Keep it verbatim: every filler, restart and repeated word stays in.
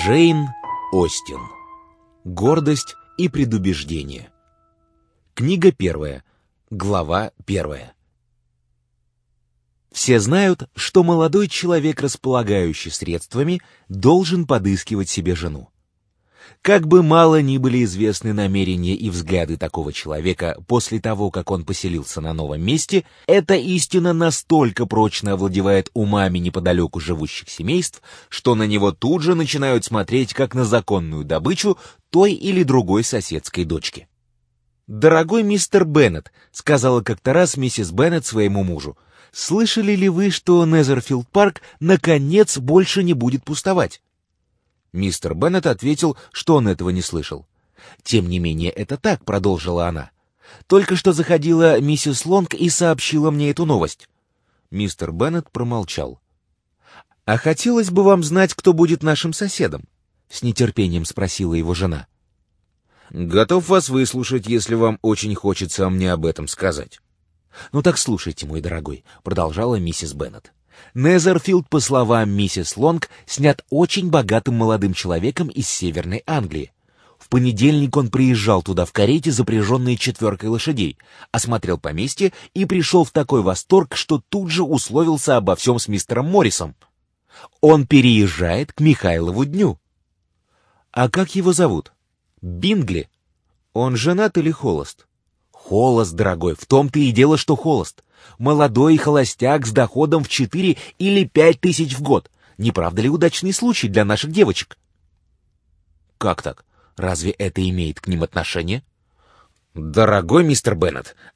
Джейн Остин. Гордость и предубеждение. Книга первая. Глава первая. Все знают, что молодой человек, располагающий средствами, должен подыскивать себе жену. Как бы мало ни были известны намерения и взгляды такого человека после того, как он поселился на новом месте, эта истина настолько прочно овладевает умами неподалеку живущих семейств, что на него тут же начинают смотреть как на законную добычу той или другой соседской дочки. «Дорогой мистер Беннет», — сказала как-то раз миссис Беннет своему мужу, — «слышали ли вы, что Незерфилд-парк наконец больше не будет пустовать?» Мистер Беннет ответил, что он этого не слышал. «Тем не менее, это так», — продолжила она. «Только что заходила миссис Лонг и сообщила мне эту новость». Мистер Беннет промолчал. «А хотелось бы вам знать, кто будет нашим соседом?» — с нетерпением спросила его жена. «Готов вас выслушать, если вам очень хочется мне об этом сказать». «Ну так слушайте, мой дорогой», — продолжала миссис Беннет. «Незерфилд, по словам миссис Лонг, снят очень богатым молодым человеком из Северной Англии. В понедельник он приезжал туда в карете, запряженной четверкой лошадей, осмотрел поместье и пришел в такой восторг, что тут же условился обо всем с мистером Моррисом. Он переезжает к Михайлову дню». «А как его зовут?» «Бингли. Он женат или холост?» «Холост, дорогой, в том-то и дело, что холост. Молодой холостяк с доходом в четыре или пять тысяч в год. Не правда ли удачный случай для наших девочек?» «Как так? Разве это имеет к ним отношение?» «Дорогой мистер Беннет,